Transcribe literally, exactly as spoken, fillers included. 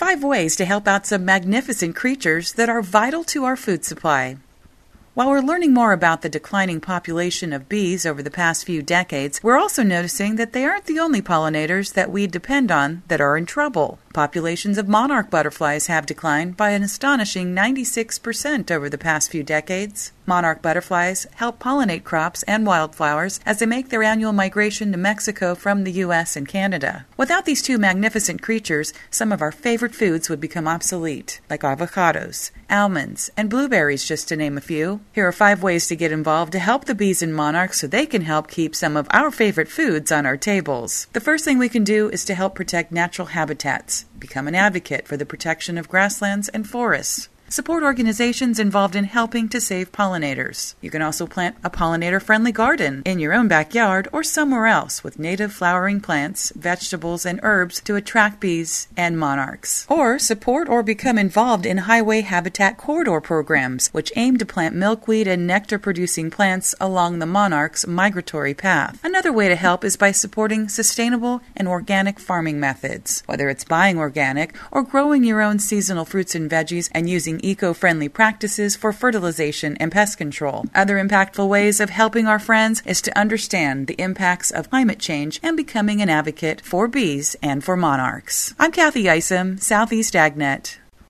five ways to help out some magnificent creatures that are vital to our food supply. While we're learning more about the declining population of bees over the past few decades, we're also noticing that they aren't the only pollinators that we depend on that are in trouble. Populations of monarch butterflies have declined by an astonishing ninety-six percent over the past few decades. Monarch butterflies help pollinate crops and wildflowers as they make their annual migration to Mexico from the U S and Canada. Without these two magnificent creatures, some of our favorite foods would become obsolete, like avocados, almonds, and blueberries, just to name a few. Here are five ways to get involved to help the bees and monarchs so they can help keep some of our favorite foods on our tables. The first thing we can do is to help protect natural habitats. Become an advocate for the protection of grasslands and forests. Support organizations involved in helping to save pollinators. You can also plant a pollinator-friendly garden in your own backyard or somewhere else with native flowering plants, vegetables, and herbs to attract bees and monarchs. Or support or become involved in highway habitat corridor programs, which aim to plant milkweed and nectar-producing plants along the monarch's migratory path. Another way to help is by supporting sustainable and organic farming methods. Whether it's buying organic or growing your own seasonal fruits and veggies and using eco-friendly practices for fertilization and pest control. Other impactful ways of helping our friends is to understand the impacts of climate change and becoming an advocate for bees and for monarchs. I'm Kathy Isom, Southeast AgNet.